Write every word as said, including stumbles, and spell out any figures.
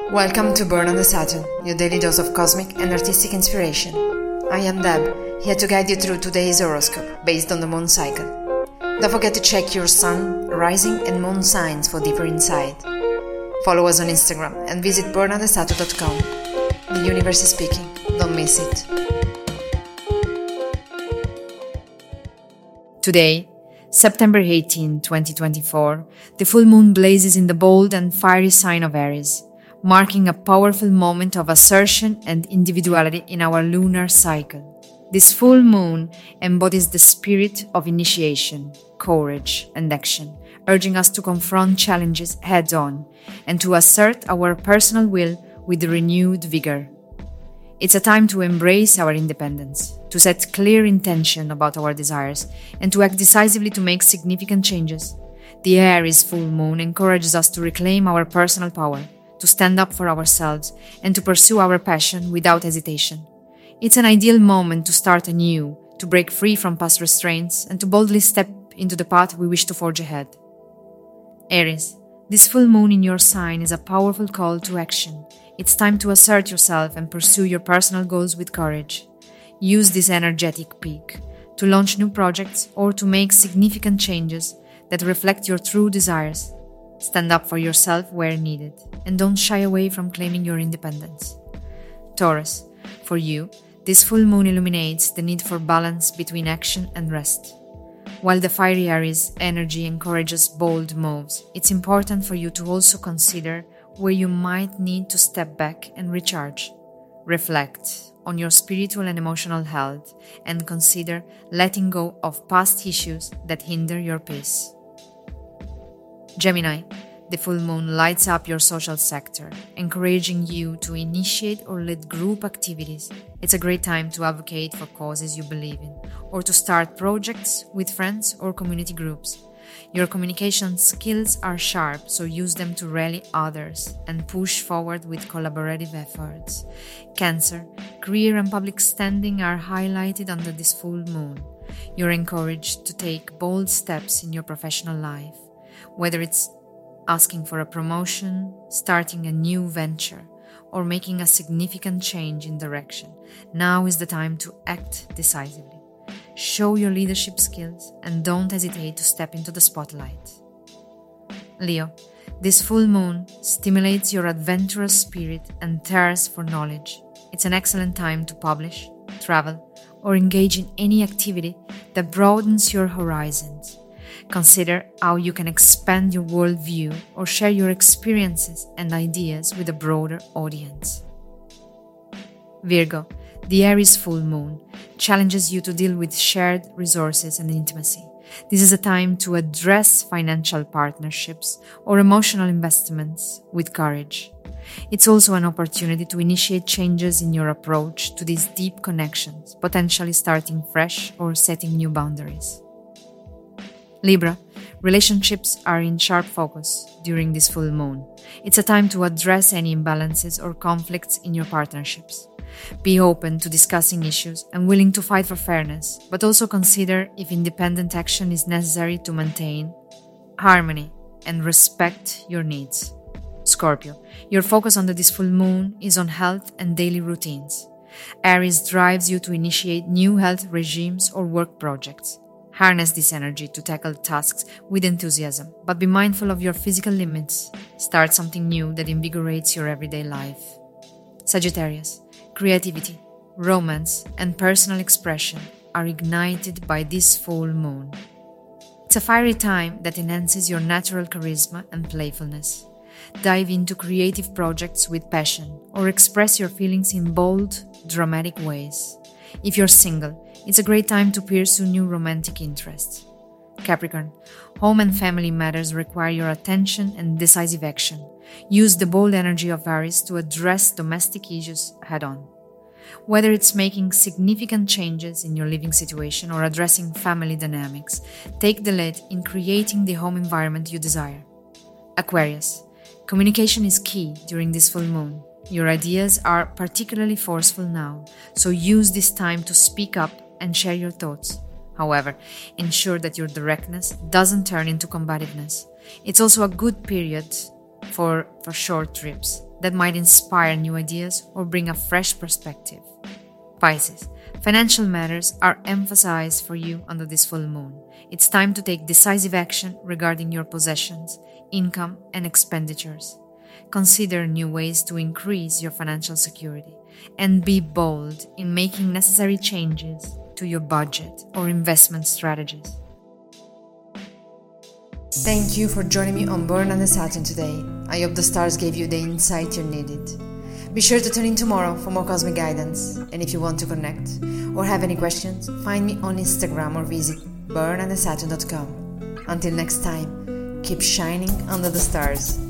Welcome to Born on the Saturn, your daily dose of cosmic and artistic inspiration. I am Deb, here to guide you through today's horoscope based on the moon cycle. Don't forget to check your sun, rising and moon signs for deeper insight. Follow us on Instagram and visit born on the saturn dot com. The universe is speaking, don't miss it. Today, September eighteenth, twenty twenty-four, the full moon blazes in the bold and fiery sign of Aries, marking a powerful moment of assertion and individuality in our lunar cycle. This full moon embodies the spirit of initiation, courage, and action, urging us to confront challenges head-on and to assert our personal will with renewed vigor. It's a time to embrace our independence, to set clear intention about our desires, and to act decisively to make significant changes. The Aries full moon encourages us to reclaim our personal power, to stand up for ourselves, and to pursue our passion without hesitation. It's an ideal moment to start anew, to break free from past restraints, and to boldly step into the path we wish to forge ahead. Aries, this full moon in your sign is a powerful call to action. It's time to assert yourself and pursue your personal goals with courage. Use this energetic peak to launch new projects or to make significant changes that reflect your true desires. Stand up for yourself where needed, and don't shy away from claiming your independence. Taurus, for you, this full moon illuminates the need for balance between action and rest. While the fiery Aries energy encourages bold moves, it's important for you to also consider where you might need to step back and recharge. Reflect on your spiritual and emotional health and consider letting go of past issues that hinder your peace. Gemini, the full moon lights up your social sector, encouraging you to initiate or lead group activities. It's a great time to advocate for causes you believe in, or to start projects with friends or community groups. Your communication skills are sharp, so use them to rally others and push forward with collaborative efforts. Cancer, career and public standing are highlighted under this full moon. You're encouraged to take bold steps in your professional life, whether it's asking for a promotion, starting a new venture, or making a significant change in direction. Now is the time to act decisively. Show your leadership skills and don't hesitate to step into the spotlight. Leo, this full moon stimulates your adventurous spirit and thirst for knowledge. It's an excellent time to publish, travel, or engage in any activity that broadens your horizons. Consider how you can expand your worldview or share your experiences and ideas with a broader audience. Virgo, the Aries full moon challenges you to deal with shared resources and intimacy. This is a time to address financial partnerships or emotional investments with courage. It's also an opportunity to initiate changes in your approach to these deep connections, potentially starting fresh or setting new boundaries. Libra, relationships are in sharp focus during this full moon. It's a time to address any imbalances or conflicts in your partnerships. Be open to discussing issues and willing to fight for fairness, but also consider if independent action is necessary to maintain harmony and respect your needs. Scorpio, your focus under this full moon is on health and daily routines. Aries drives you to initiate new health regimes or work projects. Harness this energy to tackle tasks with enthusiasm, but be mindful of your physical limits. Start something new that invigorates your everyday life. Sagittarius, creativity, romance, and personal expression are ignited by this full moon. It's a fiery time that enhances your natural charisma and playfulness. Dive into creative projects with passion or express your feelings in bold, dramatic ways. If you're single, it's a great time to pursue new romantic interests. Capricorn, home and family matters require your attention and decisive action. Use the bold energy of Aries to address domestic issues head-on. Whether it's making significant changes in your living situation or addressing family dynamics, take the lead in creating the home environment you desire. Aquarius, communication is key during this full moon. Your ideas are particularly forceful now, so use this time to speak up and share your thoughts. However, ensure that your directness doesn't turn into combativeness. It's also a good period for, for short trips that might inspire new ideas or bring a fresh perspective. Pisces, financial matters are emphasized for you under this full moon. It's time to take decisive action regarding your possessions, income, and expenditures. Consider new ways to increase your financial security and be bold in making necessary changes to your budget or investment strategies. Thank you for joining me on Burn under Saturn today. I hope the stars gave you the insight you needed. Be sure to tune in tomorrow for more cosmic guidance. And if you want to connect or have any questions, find me on Instagram or visit burn under saturn dot com. Until next time, keep shining under the stars.